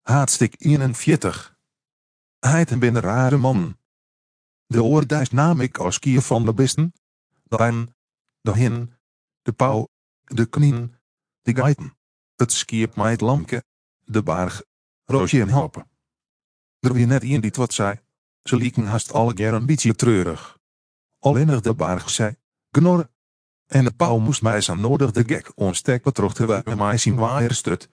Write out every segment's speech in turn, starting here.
Haatstik 41. Heiten binnen rare man. De oordijs nam ik als kier van de bisten. De een, de hin, de pauw, de knien, de geiten. Het skiep mij het lampje, de barg, roosje en hoppen. Er weer net in die wat zei. Ze lieken haast alle keer een beetje treurig. Alleen de barg zei, gnor. En de pauw moest mij zo nodig de gek onstekken terug terwijl hij mij zien waar stut.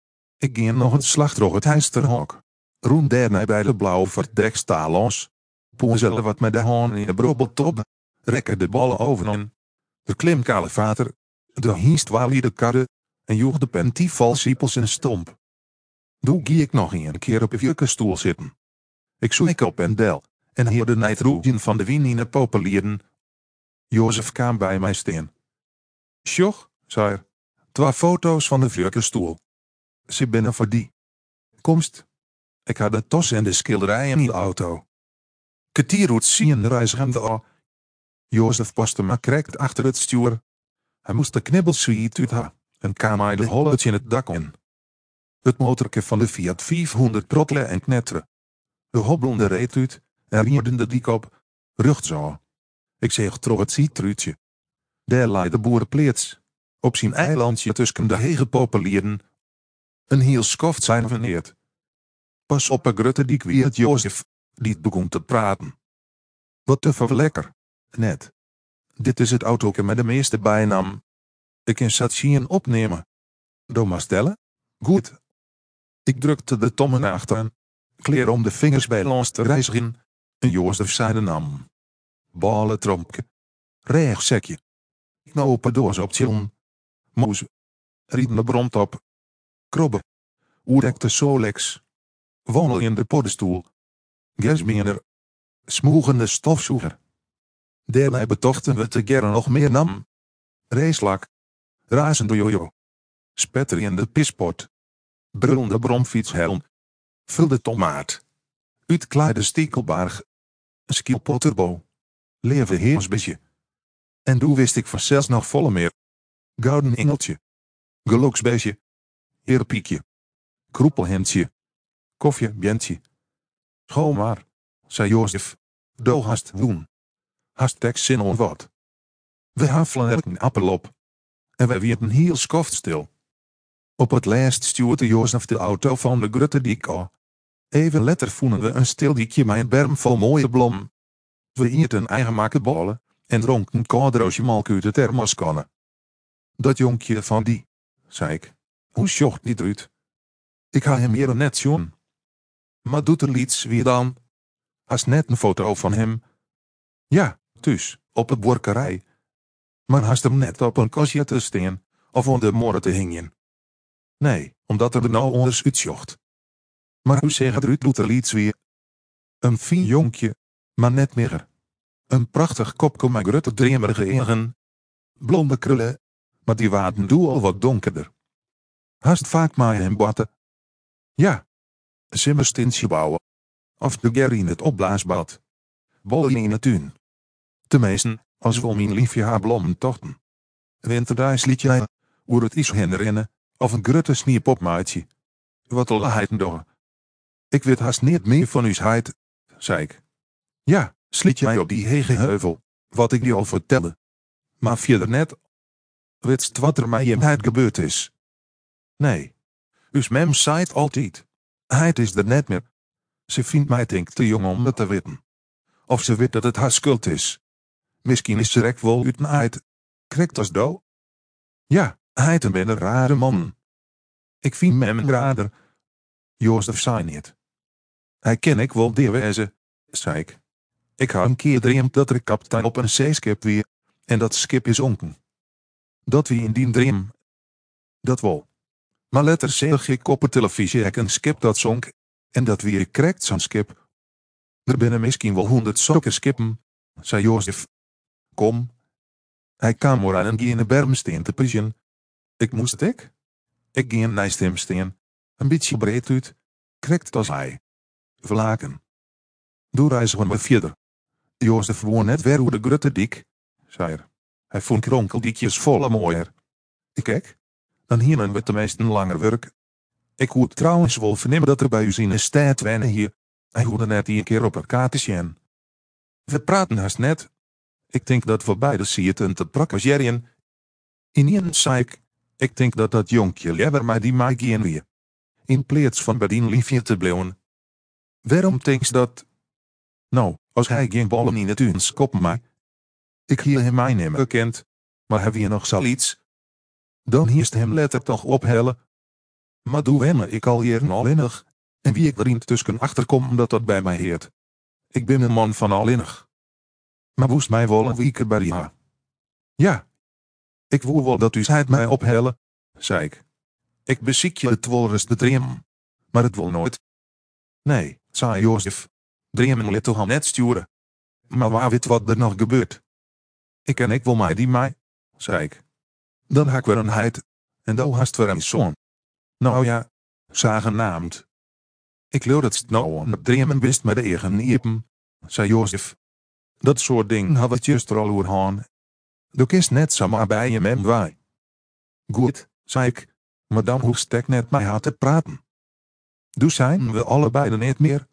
Ik ging nog een slag door het heisterhok. Roen daarna bij de blauwe verdek sta los. Poezelen wat met de haan in de brobbeltop. Rekken de ballen overheen. De klimkale vater. De hiest walie de karre. En joeg de pentifal siepels en stomp. Doe gie ik nog een keer op een jukkenstoel zitten. Ik zoek op en del. En hier de nijtroegen van de wien in de populieren. Jozef kwam bij mij staan. Sjoch, zei er. 2 foto's van de jukkenstoel. Ze binnen voor die. Komst. Ik had de tos en de schilderijen in de auto. Ketierhoed zien reizigende al. Jozef paste maar krekt achter het stuur. Hij moest de knibbelswiet uit ha. En kwam hij de holletje in het dak in. Het motorke van de Fiat 500 prottelen en knetteren. De hobbelende reed uit en rierde de dik op. Rucht zo. Ik zeeg trog het cietruutje. Daar lei de boerenpleets. Op zijn eilandje tussen de hege populieren. Een heel skoft zijn veneerd. Pas op een grutte dik wie het Jozef, die begon te praten. Wat te veel lekker. Net. Dit is het autoke met de meeste bijnaam. Ik kan Satschien opnemen. Doe maar stellen. Goed. Ik drukte de tommen achteren. Kleer om de vingers bij ons te reizigen. En Jozef zei de naam. Ballen trompje. Rechtsekje. Knopen doos op tjillen. Moes. Rieden de bront op. Krobbe. Oerdekte solex. Wandel in de poddenstoel. Gesmiener. Smoegende stofzoeger. Daarna betochten we te gern nog meer nam. Reeslak. Razende jojo. Spetter in de pispot. Brullende bromfietshelm. Vulde tomaat. Uitkleide stekelbarg. Skielpotterbo. Leven heersbisje. En doe wist ik vanzelfs nog volle meer. Gouden engeltje. Geluksbeestje. Heerpiekje. Kroepelhendje. Koffiebentje. Schoon maar, zei Jozef. Do hast doen. Hast tekst zin on wat. We hafelen er een appel op. En wij wierden heel skoft stil. Op het laatst stuurde Jozef de auto van de grutte dik af. Even later vonden we een stil diekje met een berm vol mooie blom. We eten eigengemaakte ballen en dronken koudroosje melk uit de thermoskanne. Dat jonkje van die, zei ik. Hoe sjocht die eruit? Ik ga hem hier net zien. Maar doet er iets wie dan? Hast net een foto van hem? Ja, thuis, op de borkerij. Maar hast hem net op een kastje te staan, of onder de morren te hingen? Nee, omdat er nou onders uitsjocht. Maar hoe zeg het eruit doet er iets weer? Een fijn jonkje, maar net meer. Een prachtig kopje met grutte dremerige egen. Blonde krullen, maar die waren doe al wat donkerder. Hast vaak maar hem batten? Ja. Simmerstintje bouwen. Of de ger in het opblaasbad. Bollen in het tuin. Tenminste, als we mijn liefje haar blommen tochten. Winterdags liet jij, oer het is herinneren, of een grutte snierpopmaatje. Wat al heiten door. Ik weet haast niet meer van uw heid, zei ik. Ja, sliet jij op die hege heuvel, wat ik je al vertelde. Maar verder net. Witst wat er mij in heid gebeurd is? Nee. Us mem zei altijd. Heid is er net meer. Ze vindt mij denk te jong om dat te weten. Of ze weet dat het haar schuld is. Misschien is ze rek wel uit een heid. Krekt als do? Ja, heid ben een rare man. Ik vind mem een rader. Jozef zei niet. Hij ken ik wel wezen, zei ik. Ik had een keer dreamd dat er kapitein op een zeeskip weer, en dat schip is onken. Dat wie in die dream. Dat wel. Maar later zag ik op de televisie een schip dat zonk, en dat weer krekt zo'n schip. Er binnen misschien wel 100 zulke skippen, zei Jozef. Kom. Hij kwam maar aan en ging in de berm staan te pischen. Ik moest het ik. Ik ging naast hem staan, een beetje breed uit, krekt als hij. Vlaken. Doe reizigen we verder. Jozef woon net weer hoe de grutte dik, zei er. Hij vond kronkeldiekjes volle mooier. Kijk, dan hielen we tenminste langer werk. Ik hoed trouwens wel vernemen dat er bij u zien is tijd wennen hier. Hij hoorde net een keer op elkaar te zien. We praten haast net. Ik denk dat we beide zitten te prakkersjerien. Ineen zei ik denk dat dat jonkje liever mij die mij gaan weer. In plaats van bij die liefje te blijven. Waarom denk je dat? Nou, als hij geen ballen in het tuins koppen maakt. Ik hier hem mij nemen gekend. Maar heb je nog zoiets? Dan hiest hem letter toch ophellen. Maar doe hem ik al hier allinnig. En wie ik erin tussen achterkom dat dat bij mij heert. Ik ben een man van allinnig. Maar woest mij wel een week bij die ha. Ja. Ik woe wel dat u het mij ophellen, zei ik. Ik beziek je het wel rust bedremen. Maar het wil nooit. Nee, zei Jozef. Dremen let toch al net sturen. Maar waar weet wat er nog gebeurt? Ik wil mij die mij, zei ik. Dan ha ik weer een heid. En dan hast weer een zoon. Nou ja, zagenaamd. Ik leer het nou aan het dremen wist met de eigen niepen, zei Jozef. Dat soort dingen had het juist er al oer gaan. Du kist net zomaar bij je met wij. Goed, zei ik, maar dan hoefst ik net mij haar te praten. Du zijn we allebei er niet meer,